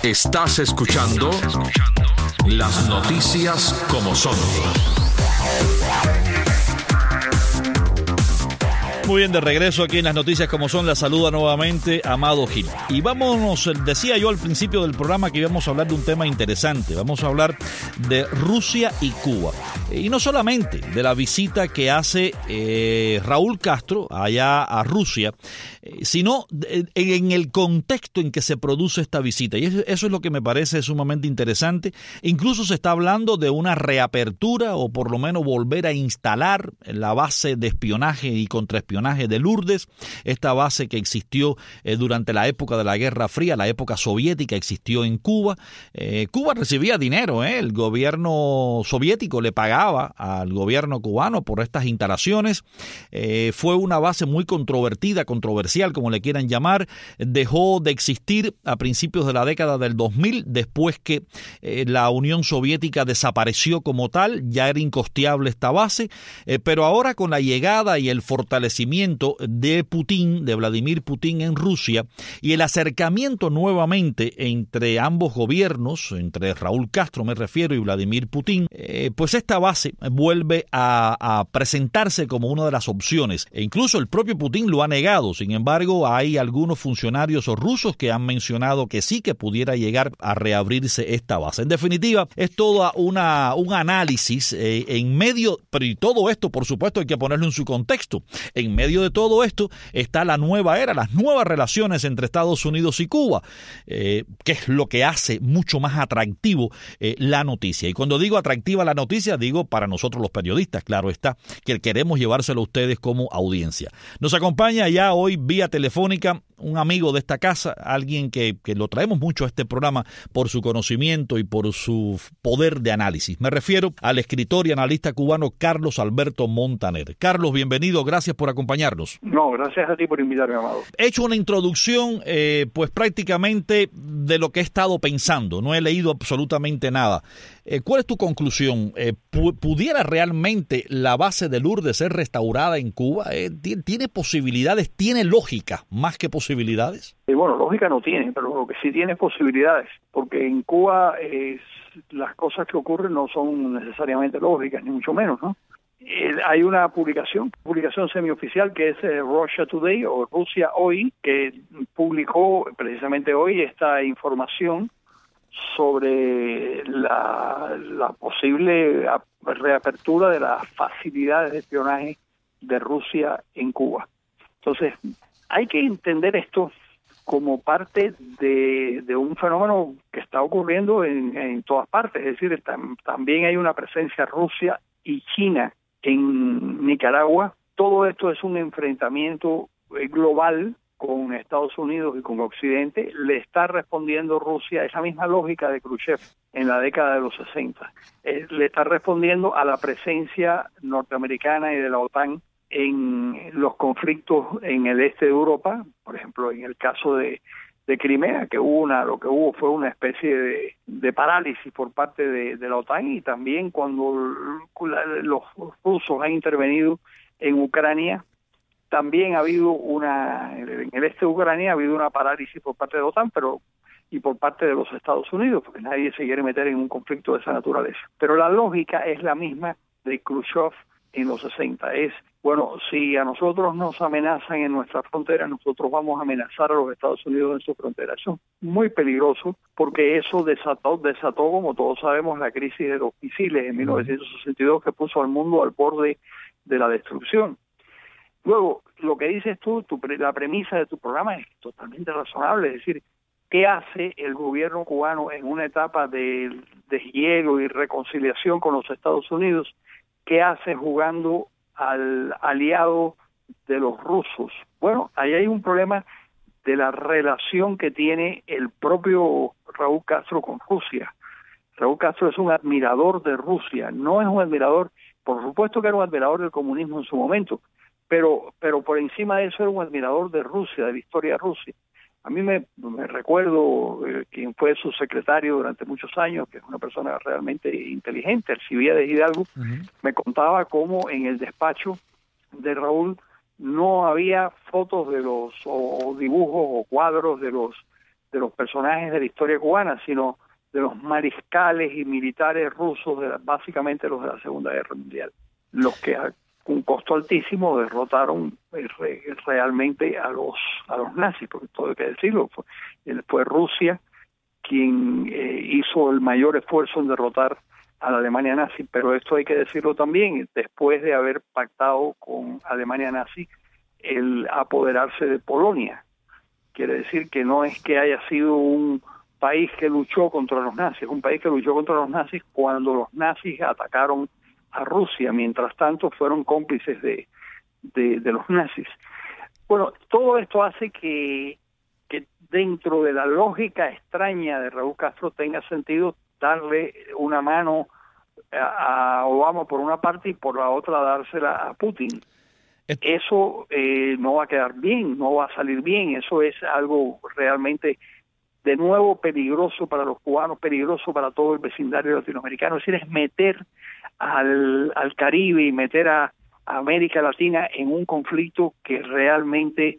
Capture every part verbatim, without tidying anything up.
Estás escuchando las noticias como son. Muy bien, de regreso aquí en las noticias como son, la saluda nuevamente Amado Gil. Y vámonos, decía yo al principio del programa que íbamos a hablar de un tema interesante. Vamos a hablar de Rusia y Cuba. Y no solamente de la visita que hace eh, Raúl Castro allá a Rusia, eh, sino de, en el contexto en que se produce esta visita. Y eso, eso es lo que me parece sumamente interesante. Incluso se está hablando de una reapertura o por lo menos volver a instalar la base de espionaje y contraespionaje de Lourdes, esta base que existió eh, durante la época de la Guerra Fría, la época soviética, existió en Cuba. Eh, Cuba recibía dinero, ¿eh? El gobierno soviético le pagaba al gobierno cubano por estas instalaciones. Eh, fue una base muy controvertida, controversial, como le quieran llamar. Dejó de existir a principios de la década del dos mil, después que eh, la Unión Soviética desapareció como tal, ya era incosteable esta base, eh, pero ahora con la llegada y el fortalecimiento de Putin, de Vladimir Putin en Rusia, y el acercamiento nuevamente entre ambos gobiernos, entre Raúl Castro me refiero y Vladimir Putin, eh, pues esta base vuelve a, a presentarse como una de las opciones. E incluso el propio Putin lo ha negado. Sin embargo, hay algunos funcionarios rusos que han mencionado que sí, que pudiera llegar a reabrirse esta base. En definitiva, es toda una un análisis eh, en medio, pero y todo esto, por supuesto, hay que ponerlo en su contexto. En medio de todo esto está la nueva era, las nuevas relaciones entre Estados Unidos y Cuba, eh, que es lo que hace mucho más atractivo eh, la noticia. Y cuando digo atractiva la noticia, digo para nosotros los periodistas, claro está, que queremos llevárselo a ustedes como audiencia. Nos acompaña ya hoy vía telefónica un amigo de esta casa, alguien que, que lo traemos mucho a este programa por su conocimiento y por su poder de análisis. Me refiero al escritor y analista cubano Carlos Alberto Montaner. Carlos, bienvenido, gracias por acompañarnos. No, gracias a ti por invitarme, Amado. He hecho una introducción, eh, pues prácticamente de lo que he estado pensando, no he leído absolutamente nada. Eh, ¿Cuál es tu conclusión? Eh, ¿Pudiera realmente la base de Lourdes ser restaurada en Cuba? Eh, ¿Tiene posibilidades? ¿Tiene lógica más que posibilidades? Eh, bueno, lógica no tiene, pero lo que sí tiene es posibilidades, porque en Cuba eh, las cosas que ocurren no son necesariamente lógicas, ni mucho menos, ¿no? Eh, hay una publicación, publicación semioficial que es eh, Russia Today o Rusia Hoy, que publicó precisamente hoy esta información sobre la, la posible reapertura de las facilidades de espionaje de Rusia en Cuba. Entonces, hay que entender esto como parte de, de un fenómeno que está ocurriendo en, en todas partes. Es decir, tam, también hay una presencia Rusia y China en Nicaragua. Todo esto es un enfrentamiento global con Estados Unidos y con Occidente. Le está respondiendo Rusia esa misma lógica de Khrushchev en la década de los sesenta. Eh, le está respondiendo a la presencia norteamericana y de la OTAN en los conflictos en el este de Europa, por ejemplo, en el caso de, de Crimea, que hubo una, lo que hubo fue una especie de, de parálisis por parte de, de la OTAN, y también cuando los rusos han intervenido en Ucrania, también ha habido una, en el este de Ucrania ha habido una parálisis por parte de la OTAN, pero y por parte de los Estados Unidos, porque nadie se quiere meter en un conflicto de esa naturaleza. Pero la lógica es la misma de Khrushchev en los sesenta. Es, bueno, si a nosotros nos amenazan en nuestra frontera, nosotros vamos a amenazar a los Estados Unidos en su frontera. Eso es muy peligroso, porque eso desató, desató, como todos sabemos, la crisis de los misiles en mil novecientos sesenta y dos, que puso al mundo al borde de la destrucción. Luego, lo que dices tú, tu, la premisa de tu programa es totalmente razonable, es decir, ¿qué hace el gobierno cubano en una etapa de deshielo y reconciliación con los Estados Unidos? ¿Qué hace jugando al aliado de los rusos? Bueno, ahí hay un problema de la relación que tiene el propio Raúl Castro con Rusia. Raúl Castro es un admirador de Rusia, no es un admirador, por supuesto que era un admirador del comunismo en su momento, pero pero por encima de eso era un admirador de Rusia, de la historia de Rusia. A mí me, me recuerdo eh, quien fue su secretario durante muchos años, que es una persona realmente inteligente, Alcibiades Hidalgo, uh-huh. Me contaba cómo en el despacho de Raúl no había fotos de los, o, o dibujos o cuadros de los de los personajes de la historia cubana, sino de los mariscales y militares rusos, de la, básicamente los de la Segunda Guerra Mundial, los que a un costo altísimo derrotaron eh, re, realmente a los a los nazis, porque todo hay que decirlo, fue, fue Rusia quien eh, hizo el mayor esfuerzo en derrotar a la Alemania nazi, pero esto hay que decirlo también, después de haber pactado con Alemania nazi el apoderarse de Polonia. Quiere decir que no es que haya sido un país que luchó contra los nazis, es un país que luchó contra los nazis cuando los nazis atacaron a Rusia, mientras tanto fueron cómplices de, de, de los nazis. Bueno, todo esto hace que, que dentro de la lógica extraña de Raúl Castro tenga sentido darle una mano a, a Obama por una parte y por la otra dársela a Putin. Eso eh, no va a quedar bien, no va a salir bien, eso es algo realmente de nuevo peligroso para los cubanos, peligroso para todo el vecindario latinoamericano, es decir, es meter al, al Caribe y meter a, a América Latina en un conflicto que realmente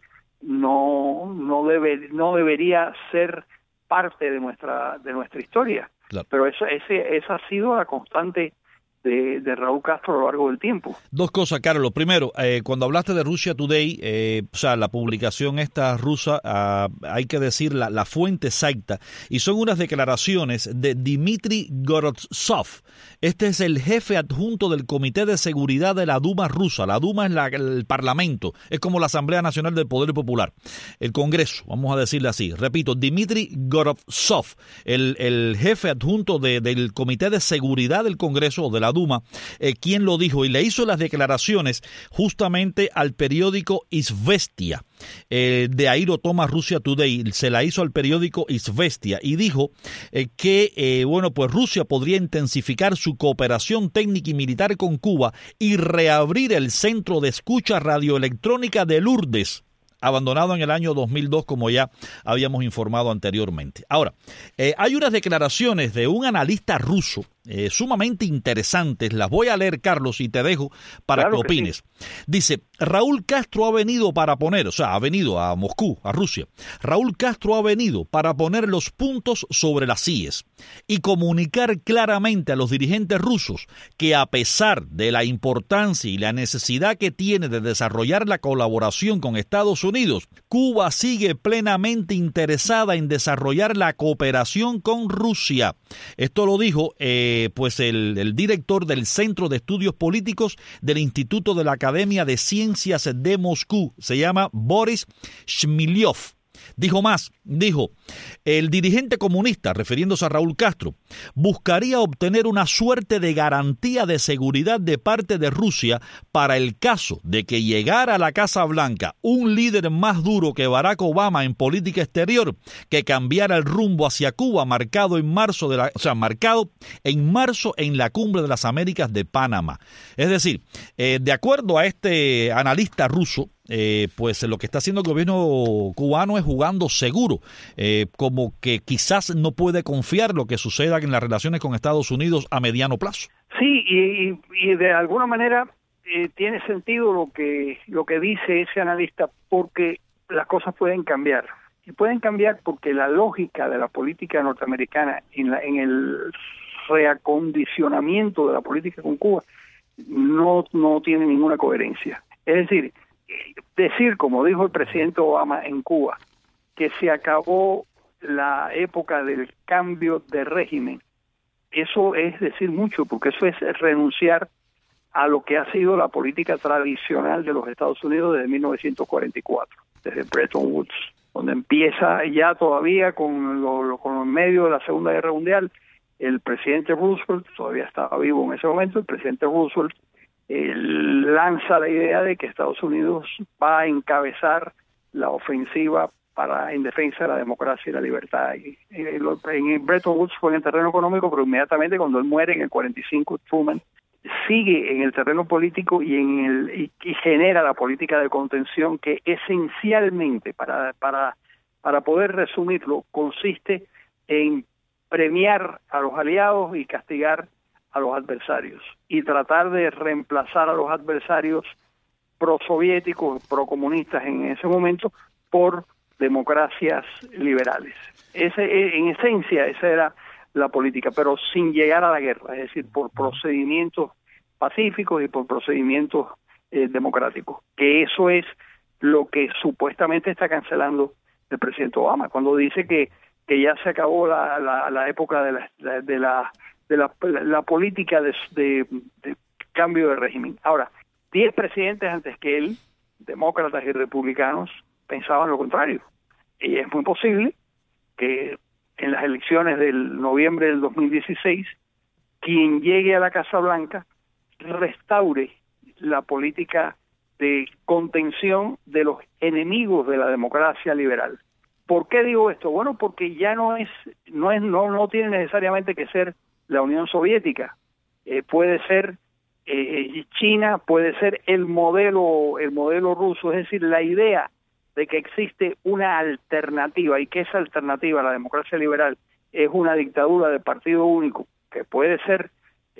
no no debe no debería ser parte de nuestra de nuestra historia. Claro. Pero eso ese esa ha sido la constante De, de Raúl Castro a lo largo del tiempo. Dos cosas, Carlos. Primero, eh, cuando hablaste de Russia Today, eh, o sea, la publicación esta rusa, uh, hay que decir la, la fuente exacta, y son unas declaraciones de Dmitry Gorovtsov. Este es el jefe adjunto del Comité de Seguridad de la Duma rusa. La Duma es la, el Parlamento, es como la Asamblea Nacional del Poder Popular, el Congreso, vamos a decirle así. Repito, Dmitry Gorovtsov, el, el jefe adjunto de, del Comité de Seguridad del Congreso, de la Duma, eh, quien lo dijo y le hizo las declaraciones justamente al periódico Izvestia. Eh, de ahí lo toma Russia Today, se la hizo al periódico Izvestia y dijo eh, que eh, bueno, pues Rusia podría intensificar su cooperación técnica y militar con Cuba y reabrir el centro de escucha radioelectrónica de Lourdes, abandonado en el año dos mil dos, como ya habíamos informado anteriormente. Ahora, eh, hay unas declaraciones de un analista ruso eh, sumamente interesantes. Las voy a leer, Carlos, y te dejo para claro que opines. Sí. Dice, Raúl Castro ha venido para poner, o sea, ha venido a Moscú, a Rusia. Raúl Castro ha venido para poner los puntos sobre las íes y comunicar claramente a los dirigentes rusos que a pesar de la importancia y la necesidad que tiene de desarrollar la colaboración con Estados Unidos, Cuba sigue plenamente interesada en desarrollar la cooperación con Rusia. Esto lo dijo eh, pues el, el director del Centro de Estudios Políticos del Instituto de la Academia de Ciencias de Moscú. Se llama Boris Shmilyov. Dijo más, dijo, el dirigente comunista, refiriéndose a Raúl Castro, buscaría obtener una suerte de garantía de seguridad de parte de Rusia para el caso de que llegara a la Casa Blanca un líder más duro que Barack Obama en política exterior, que cambiara el rumbo hacia Cuba, marcado en marzo de la, o sea, marcado en marzo en la Cumbre de las Américas de Panamá. Es decir, eh, de acuerdo a este analista ruso, Eh, pues lo que está haciendo el gobierno cubano es jugando seguro, eh, como que quizás no puede confiar lo que suceda en las relaciones con Estados Unidos a mediano plazo. Sí, y, y de alguna manera eh, tiene sentido lo que lo que dice ese analista, porque las cosas pueden cambiar. Y pueden cambiar porque la lógica de la política norteamericana en, la, en el reacondicionamiento de la política con Cuba no, no tiene ninguna coherencia. Es decir, decir, como dijo el presidente Obama en Cuba, que se acabó la época del cambio de régimen, eso es decir mucho, porque eso es renunciar a lo que ha sido la política tradicional de los Estados Unidos desde mil novecientos cuarenta y cuatro, desde Bretton Woods, donde empieza ya todavía con, lo, lo, con el medio de la Segunda Guerra Mundial. El presidente Roosevelt, todavía estaba vivo en ese momento, el presidente Roosevelt Eh, lanza la idea de que Estados Unidos va a encabezar la ofensiva para en defensa de la democracia y la libertad. Y, y, en Bretton Woods fue en el terreno económico, pero inmediatamente cuando él muere en el cuarenta y cinco, Truman sigue en el terreno político y en el y, y genera la política de contención que esencialmente, para para para poder resumirlo, consiste en premiar a los aliados y castigar a los adversarios, y tratar de reemplazar a los adversarios prosoviéticos, procomunistas en ese momento, por democracias liberales. Ese, en esencia, esa era la política, pero sin llegar a la guerra, es decir, por procedimientos pacíficos y por procedimientos eh, democráticos, que eso es lo que supuestamente está cancelando el presidente Obama, cuando dice que, que ya se acabó la, la, la época de la, de la, de la, la política de, de, de cambio de régimen. Ahora, diez presidentes antes que él, demócratas y republicanos, pensaban lo contrario. Y es muy posible que en las elecciones del noviembre del dos mil dieciséis, quien llegue a la Casa Blanca restaure la política de contención de los enemigos de la democracia liberal. ¿Por qué digo esto? Bueno, porque ya no es, no es, no, no tiene necesariamente que ser la Unión Soviética. Eh, puede ser eh, China, puede ser el modelo, el modelo ruso, es decir, la idea de que existe una alternativa y que esa alternativa a la democracia liberal es una dictadura de partido único que puede ser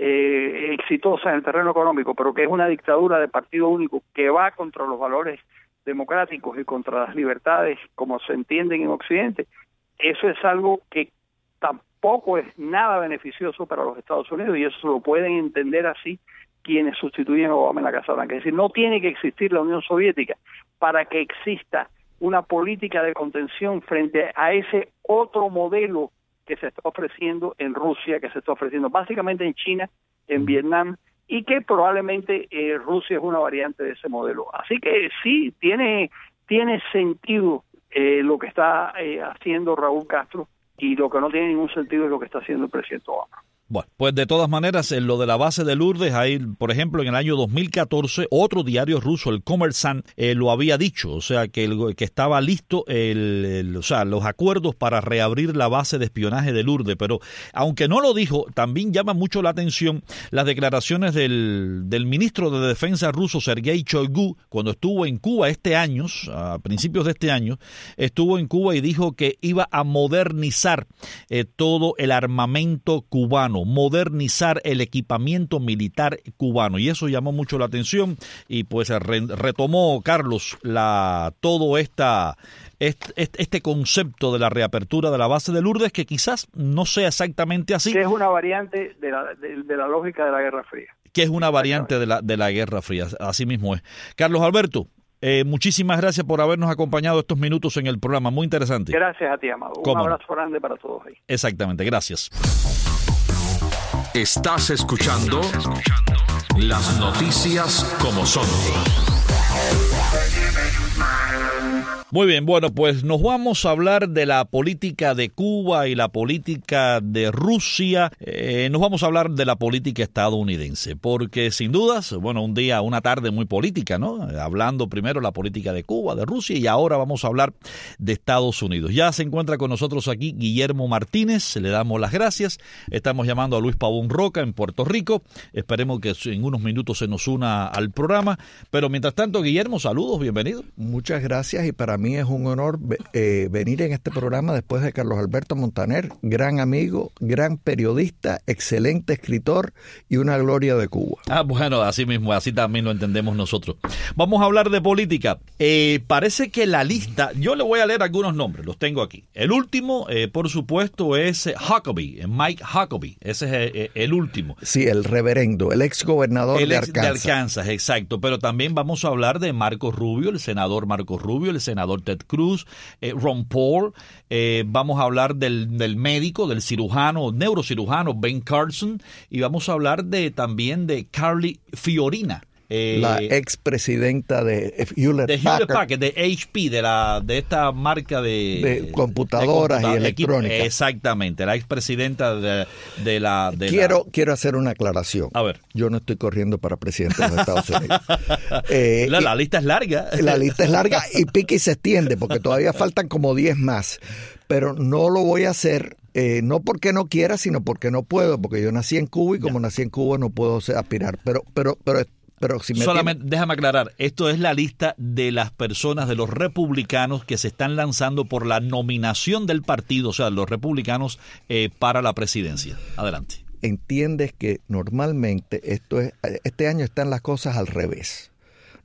eh, exitosa en el terreno económico, pero que es una dictadura de partido único que va contra los valores democráticos y contra las libertades como se entienden en Occidente. Eso es algo que tampoco es nada beneficioso para los Estados Unidos, y eso lo pueden entender así quienes sustituyen a Obama en la Casa Blanca. Es decir, no tiene que existir la Unión Soviética para que exista una política de contención frente a ese otro modelo que se está ofreciendo en Rusia, que se está ofreciendo básicamente en China, en Vietnam, y que probablemente eh, Rusia es una variante de ese modelo. Así que sí, tiene, tiene sentido eh, lo que está eh, haciendo Raúl Castro, y lo que no tiene ningún sentido es lo que está haciendo el presidente Obama. Bueno, pues de todas maneras, en lo de la base de Lourdes, ahí, por ejemplo, en el año dos mil catorce, otro diario ruso, el Kommersant, eh, lo había dicho, o sea, que, el, que estaba listo el, el, o sea, los acuerdos para reabrir la base de espionaje de Lourdes, pero aunque no lo dijo, también llama mucho la atención las declaraciones del, del ministro de Defensa ruso, Sergei Shoigu, cuando estuvo en Cuba este año, a principios de este año, estuvo en Cuba y dijo que iba a modernizar eh, todo el armamento cubano, modernizar el equipamiento militar cubano, y eso llamó mucho la atención, y pues re, retomó Carlos la todo esta este, este concepto de la reapertura de la base de Lourdes, que quizás no sea exactamente así, que es una variante de la, de, de la lógica de la Guerra Fría, que es una variante de la de la Guerra Fría, así mismo es. Carlos Alberto, Eh, muchísimas gracias por habernos acompañado estos minutos en el programa, muy interesante. Gracias a ti, Amado. Un abrazo grande para todos ahí. Exactamente, gracias. Estás escuchando las noticias como son. Muy bien, bueno, pues nos vamos a hablar de la política de Cuba y la política de Rusia. Eh, nos vamos a hablar de la política estadounidense, porque sin dudas, bueno, un día, una tarde muy política, ¿no? Hablando primero de la política de Cuba, de Rusia, y ahora vamos a hablar de Estados Unidos. Ya se encuentra con nosotros aquí Guillermo Martínez, le damos las gracias. Estamos llamando a Luis Pavón Roca en Puerto Rico. Esperemos que en unos minutos se nos una al programa. Pero mientras tanto, Guillermo, saludos, bienvenido. Muchas gracias, y para mí es un honor eh, venir en este programa después de Carlos Alberto Montaner, gran amigo, gran periodista, excelente escritor y una gloria de Cuba. Ah, bueno, así mismo, así también lo entendemos nosotros. Vamos a hablar de política. Eh, parece que la lista, yo le voy a leer algunos nombres, los tengo aquí. El último, eh, por supuesto, es Huckabee, Mike Huckabee, ese es el, el último. Sí, el reverendo, el ex gobernador el de ex Arkansas. de Arkansas, exacto, pero también vamos a hablar de Marco Rubio, el senador Marco Rubio, el senador Ted Cruz, eh, Ron Paul, eh, vamos a hablar del, del médico, del cirujano, neurocirujano Ben Carson, y vamos a hablar de también de Carly Fiorina. Eh, la expresidenta de Hewlett de Hewlett Packard, de H P, de la de esta marca de, de computadoras de computa- y electrónica. Equipo, exactamente, la expresidenta de, de la... De quiero, la... quiero hacer una aclaración. A ver. Yo no estoy corriendo para presidente de los Estados Unidos. eh, la, la lista es larga. La lista es larga y pica y se extiende, porque todavía faltan como diez más. Pero no lo voy a hacer, eh, no porque no quiera, sino porque no puedo, porque yo nací en Cuba y como ya. nací en Cuba no puedo aspirar. Pero, pero, pero Pero si me Solamente tiene... déjame aclarar, esto es la lista de las personas, de los republicanos que se están lanzando por la nominación del partido, o sea, los republicanos eh, para la presidencia. Adelante. Entiendes que normalmente esto es, este año están las cosas al revés.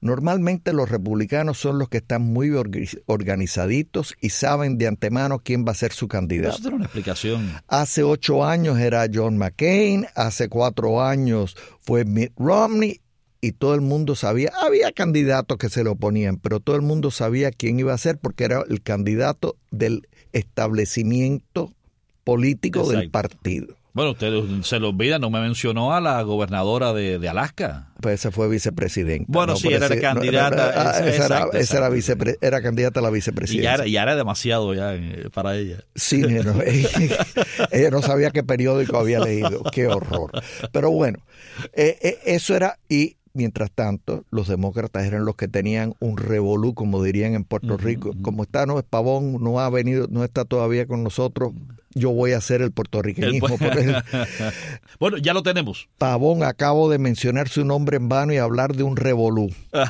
Normalmente los republicanos son los que están muy organizaditos y saben de antemano quién va a ser su candidato. Eso tiene una explicación. Hace ocho años era John McCain, hace cuatro años fue Mitt Romney, y todo el mundo sabía, había candidatos que se le oponían, pero todo el mundo sabía quién iba a ser porque era el candidato del establecimiento político. Exacto. Del partido. Bueno, usted se lo olvida, no me mencionó a la gobernadora de, de Alaska. Pues esa fue vicepresidenta. Bueno, no, sí, era ese, candidata. No, esa, esa, esa, exacto, era, esa era, vicepre, era candidata a la vicepresidencia. Y ya era, ya era demasiado ya para ella. Sí, no, ella, ella no sabía qué periódico había leído. Qué horror. Pero bueno, eh, eh, eso era... y mientras tanto, los demócratas eran los que tenían un revolú, como dirían en Puerto Rico. Uh-huh. Como está no es Pavón, no ha venido, no está todavía con nosotros, yo voy a hacer el puertorriqueñismo. El... Por él. Bueno, ya lo tenemos. Pavón, acabo de mencionar su nombre en vano y hablar de un revolú.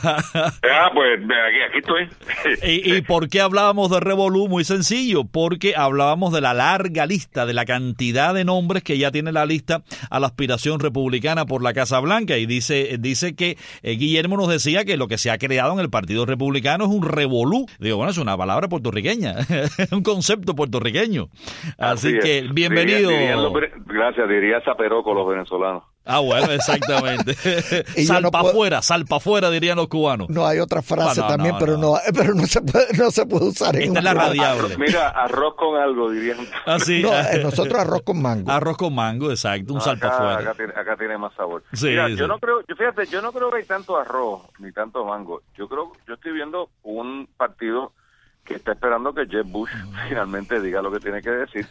Ah, pues aquí, aquí estoy. ¿Y, ¿Y por qué hablábamos de revolú? Muy sencillo, porque hablábamos de la larga lista, de la cantidad de nombres que ya tiene la lista a la aspiración republicana por la Casa Blanca. Y dice, dice que eh, Guillermo nos decía que lo que se ha creado en el Partido Republicano es un revolú. Digo, bueno, es una palabra puertorriqueña, un concepto puertorriqueño. Así, Así que, bienvenido. Diría, diría los, gracias, diría Zaperoco los venezolanos. Ah, bueno, exactamente. Sal no pa' afuera, sal pa' afuera, dirían los cubanos. No, hay otra frase no, no, también, no, pero no. no pero no se puede, no se puede usar en Esta es la radiable. Mira, arroz con algo, dirían. Ah, sí. No, nosotros arroz con mango. Arroz con mango, exacto, un no, sal pa' afuera. Acá tiene, acá tiene más sabor. Sí, Mira, sí. yo no creo, yo fíjate, yo no creo que hay tanto arroz ni tanto mango. Yo creo, yo estoy viendo un partido que está esperando que Jeb Bush finalmente diga lo que tiene que decir.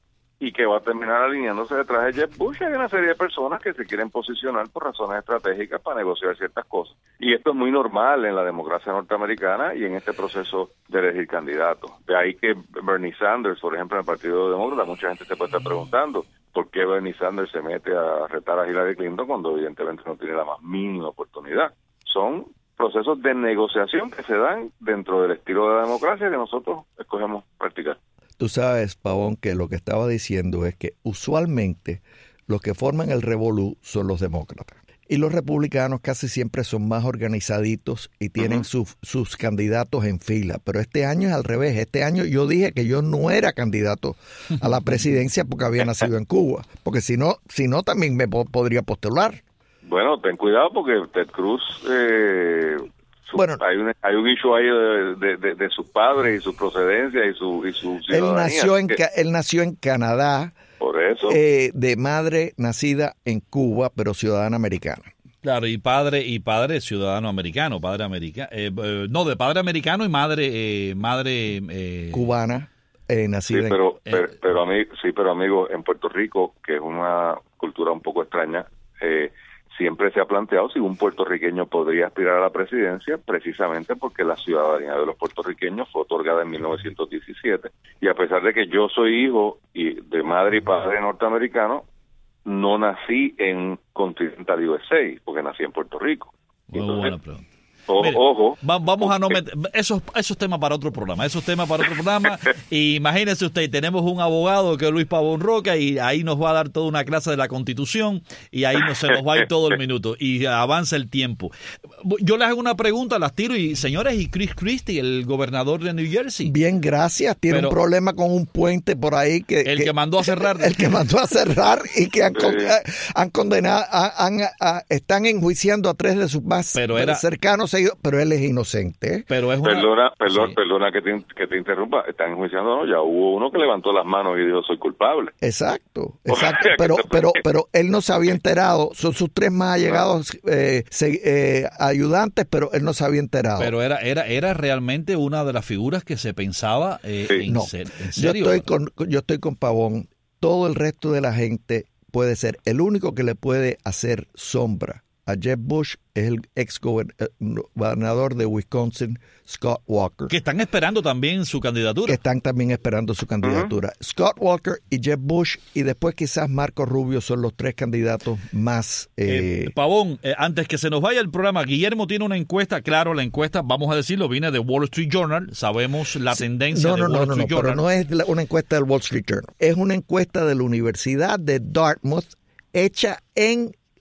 Y que va a terminar alineándose detrás de Jeb Bush. Hay una serie de personas que se quieren posicionar por razones estratégicas para negociar ciertas cosas. Y esto es muy normal en la democracia norteamericana y en este proceso de elegir candidatos. De ahí que Bernie Sanders, por ejemplo, en el Partido Demócrata, mucha gente se puede estar preguntando por qué Bernie Sanders se mete a retar a Hillary Clinton cuando evidentemente no tiene la más mínima oportunidad. Son procesos de negociación que se dan dentro del estilo de la democracia que nosotros escogemos practicar. Tú sabes, Pavón, que lo que estaba diciendo es que usualmente los que forman el revolú son los demócratas. Y los republicanos casi siempre son más organizaditos y tienen uh-huh. sus, sus candidatos en fila. Pero este año es al revés. Este año yo dije que yo no era candidato a la presidencia porque había nacido en Cuba. Porque si no, si no también me po- podría postular. Bueno, ten cuidado porque Ted Cruz... Eh... Su, bueno, hay un hay un issue ahí de, de, de, de sus padres y su procedencia y su y su ciudadanía. Él nació en que, él nació en Canadá. Por eso. Eh, de madre nacida en Cuba, pero ciudadana americana. Claro, y padre y padre ciudadano americano, padre americano, eh, eh, no, de padre americano y madre eh, madre eh, cubana, eh, nacida. Sí, pero, en, pero, eh, pero amigo, sí, pero amigo, en Puerto Rico, que es una cultura un poco extraña, eh, siempre se ha planteado si un puertorriqueño podría aspirar a la presidencia, precisamente porque la ciudadanía de los puertorriqueños fue otorgada en mil novecientos diecisiete. Y a pesar de que yo soy hijo y de madre y padre norteamericano, no nací en Continental U S A, porque nací en Puerto Rico. Muy Entonces, buena pregunta. O, Mire, ojo. Va, vamos a no meter esos esos temas para otro programa, esos temas para otro programa. Y imagínese usted, tenemos un abogado que es Luis Pavón Roca y ahí nos va a dar toda una clase de la Constitución y ahí no se nos va a ir todo el minuto y avanza el tiempo. Yo les hago una pregunta, las tiro y señores, y Chris Christie, el gobernador de New Jersey. Bien, gracias. Tiene Pero, un problema con un puente por ahí que el que, que mandó a cerrar, el que mandó a cerrar y que han, con, han condenado, han, han, están enjuiciando a tres de sus más Pero era, cercanos. Pero él es inocente. Pero es una... Perdona, perdón, sí. perdona que te, que te interrumpa. Están enjuiciando, no, ya hubo uno que levantó las manos y dijo soy culpable. Exacto, exacto. Pero, pero, pero él no se había enterado. Son sus tres más allegados eh, eh, ayudantes, pero él no se había enterado. Pero era, era, era realmente una de las figuras que se pensaba eh, sí. en, no. ser, en serio. Yo estoy con, yo estoy con Pavón. Todo el resto de la gente puede ser. El único que le puede hacer sombra a Jeb Bush es el ex gobernador de Wisconsin, Scott Walker. Que están esperando también su candidatura. Que están también esperando su candidatura. Uh-huh. Scott Walker y Jeb Bush y después quizás Marco Rubio son los tres candidatos más... Eh... Eh, Pavón, eh, antes que se nos vaya el programa, Guillermo tiene una encuesta, claro, la encuesta, vamos a decirlo, viene de Wall Street Journal, sabemos la tendencia no, de no, Wall no, Street no, Journal. Pero no es una encuesta del Wall Street Journal, es una encuesta de la Universidad de Dartmouth hecha en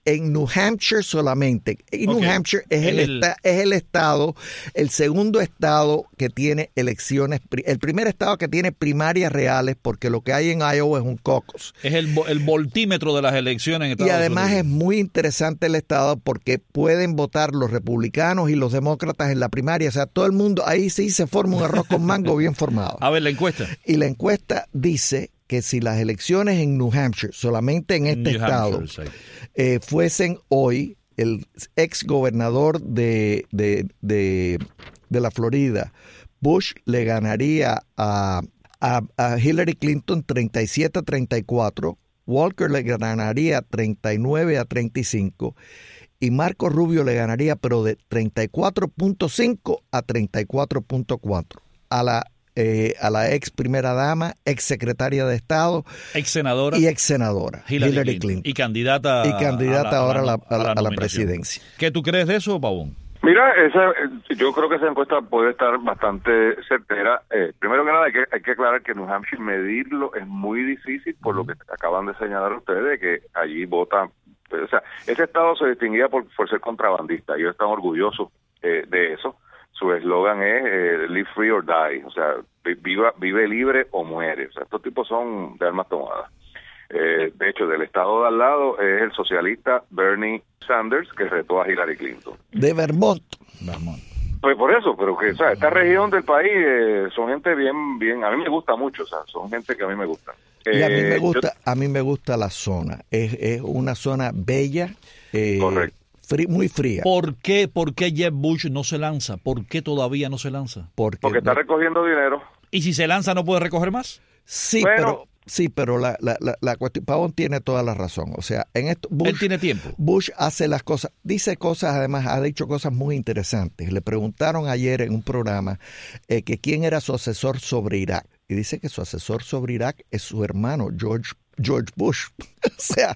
en New Hampshire solamente. Y New Okay. Hampshire es el, El- esta- es el estado, el segundo estado que tiene elecciones, pri- el primer estado que tiene primarias reales, porque lo que hay en Iowa es un caucus. Es el, vo- el voltímetro de las elecciones en Estados Y además Unidos. es muy interesante el estado porque pueden votar los republicanos y los demócratas en la primaria. O sea, todo el mundo, ahí sí se forma un arroz con mango bien formado. A ver, la encuesta. Y la encuesta dice que si las elecciones en New Hampshire, solamente en este New estado, Hampshire, sí. eh, fuesen hoy, el ex gobernador de, de, de, de la Florida, Bush le ganaría a, a, a Hillary Clinton treinta y siete a treinta y cuatro, Walker le ganaría treinta y nueve a treinta y cinco y Marco Rubio le ganaría pero de treinta y cuatro punto cinco a treinta y cuatro punto cuatro a la eh, a la ex primera dama, ex secretaria de Estado Ex senadora y ex senadora Hillary, Hillary Clinton. Clinton. Y candidata, Y candidata ahora a la, a la- a la nominación. presidencia. ¿Qué tú crees de eso, Pavón? Mira, esa, eh, yo creo que esa encuesta puede estar bastante certera. Eh, primero que nada, hay que, hay que aclarar que New Hampshire medirlo es muy difícil, por lo que acaban de señalar ustedes, que allí votan. Pues, o sea, ese estado se distinguía por, por ser contrabandista. Ellos están orgullosos eh, de eso. Su eslogan es eh, live free or die, o sea, viva, vive libre o muere. O sea, estos tipos son de armas tomadas. Eh, de hecho, del estado de al lado es el socialista Bernie Sanders, que retó a Hillary Clinton. De Vermont. Vamos. Pues por eso, pero que, o sea, esta región del país eh, son gente bien, bien, a mí me gusta mucho, o sea, son gente que a mí me gusta. Y a mí Eh, me yo- gusta, a mí me gusta la zona. Es, es una zona bella, eh, Correcto. fri- muy fría. ¿Por qué, ¿Por qué Jeb Bush no se lanza? ¿Por qué todavía no se lanza? Porque, porque está recogiendo dinero. ¿Y si se lanza no puede recoger más? sí, Bueno. pero sí, pero la, la, la, la cuestión, Pavón tiene toda la razón. O sea, en esto Bush, Él tiene tiempo. Bush hace las cosas, dice cosas, además ha dicho cosas muy interesantes. Le preguntaron ayer en un programa eh, que quién era su asesor sobre Irak. Y dice que su asesor sobre Irak es su hermano, George George Bush. O sea,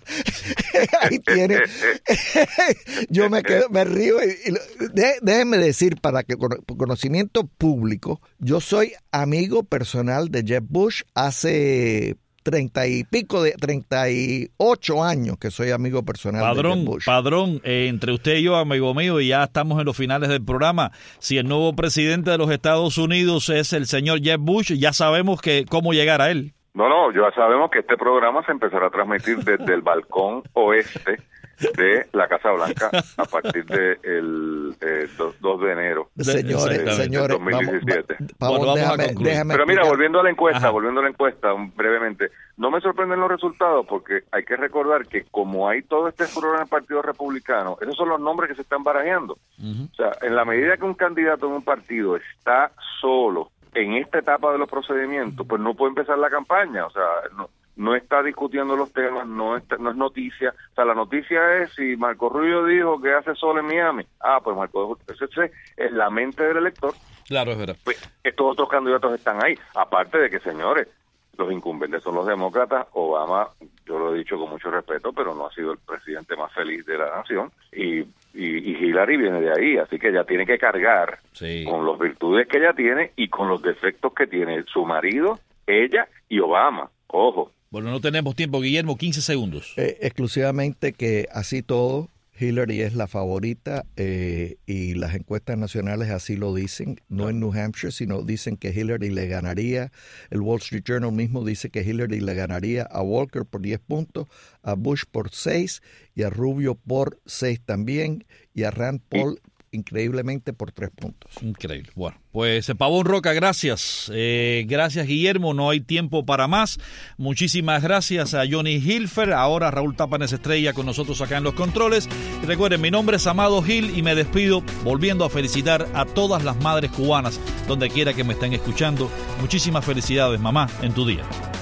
ahí tiene. Yo me quedo, me río. Y, y, de, déjenme decir, para que por conocimiento público, yo soy amigo personal de Jeb Bush hace treinta y pico de treinta y ocho años que soy amigo personal de Padrón, Jeb Bush. padrón, eh, entre usted y yo, amigo mío, y ya estamos en los finales del programa. Si el nuevo presidente de los Estados Unidos es el señor Jeb Bush, ya sabemos que cómo llegar a él. No, no, ya sabemos que este programa se empezará a transmitir desde el balcón oeste de la Casa Blanca a partir del eh, dos de enero. Señores, Exactamente. señores, dos mil diecisiete. vamos, Pavón, Bueno, vamos a déjame, concluir. déjame Pero mira, explicar. volviendo a la encuesta, Ajá. volviendo a la encuesta um, brevemente, no me sorprenden los resultados porque hay que recordar que como hay todo este furor en el Partido Republicano, esos son los nombres que se están barajeando. Ujú. O sea, en la medida que un candidato en un partido está solo en esta etapa de los procedimientos, pues no puede empezar la campaña, o sea, no, no está discutiendo los temas, no, está, no es noticia. O sea, la noticia es si Marco Rubio dijo que hace sol en Miami. Ah, pues Marco Rubio, ese es la mente del elector. Claro, es verdad. Pues estos otros candidatos están ahí. Aparte de que, señores, los incumbentes son los demócratas. Obama, yo lo he dicho con mucho respeto, pero no ha sido el presidente más feliz de la nación. Y, y, y Hillary viene de ahí, así que ella tiene que cargar Sí. con las virtudes que ella tiene y con los defectos que tiene su marido, ella y Obama. Ojo. Bueno, no tenemos tiempo, Guillermo, quince segundos. Eh, exclusivamente que así todo, Hillary es la favorita eh, y las encuestas nacionales así lo dicen, no en New Hampshire, sino dicen que Hillary le ganaría, el Wall Street Journal mismo dice que Hillary le ganaría a Walker por diez puntos, a Bush por seis y a Rubio por seis también y a Rand Paul increíblemente por tres puntos. Increíble. Bueno, pues Pavón Roca, gracias. Eh, gracias, Guillermo. No hay tiempo para más. Muchísimas gracias a Johnny Hilfer. Ahora Raúl Tapanes Estrella con nosotros acá en los controles. Y recuerden, mi nombre es Amado Gil y me despido volviendo a felicitar a todas las madres cubanas, donde quiera que me estén escuchando. Muchísimas felicidades, mamá, en tu día.